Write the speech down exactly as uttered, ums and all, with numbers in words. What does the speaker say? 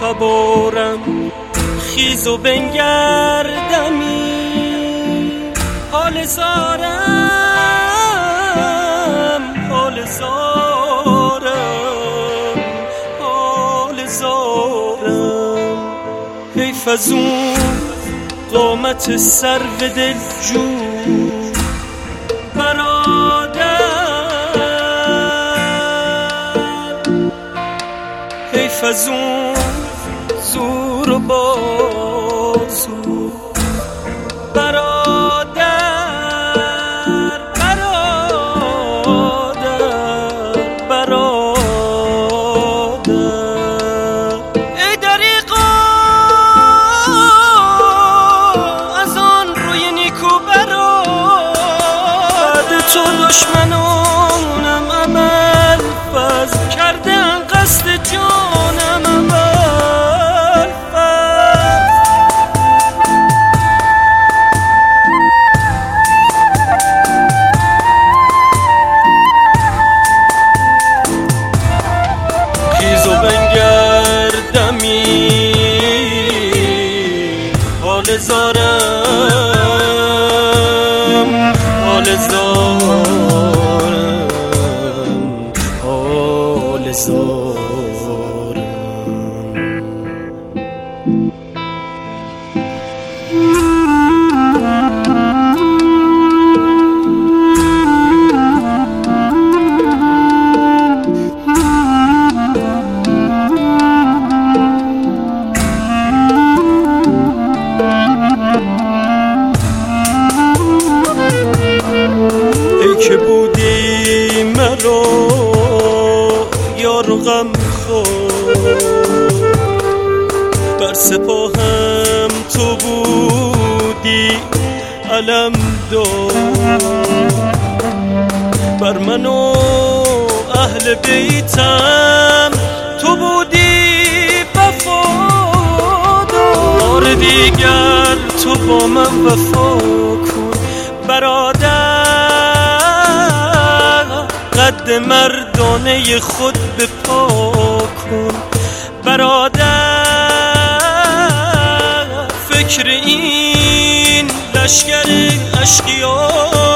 فبارم خیز و بنگردمی حال زارم حال زارم حال زارم حیف از اون قامت سر به دل جو حیف از اون زور و بازو برادر برادر برادر ای دریقا از آن روی نیکو براد تو دشمنانم عمل فز کردن قصد جانم عمل فز خیز و بنگردمی حال زارم حال زارم حال زارم که بودی مرا یار و غم خور بر سپاهم تو بودی علم دار بر من و اهل بیتم تو بودی وفادار بار دیگر تو با من وفا کن برادر قد مردانه خود به پا کن برادر فکر این لشکر اشقیا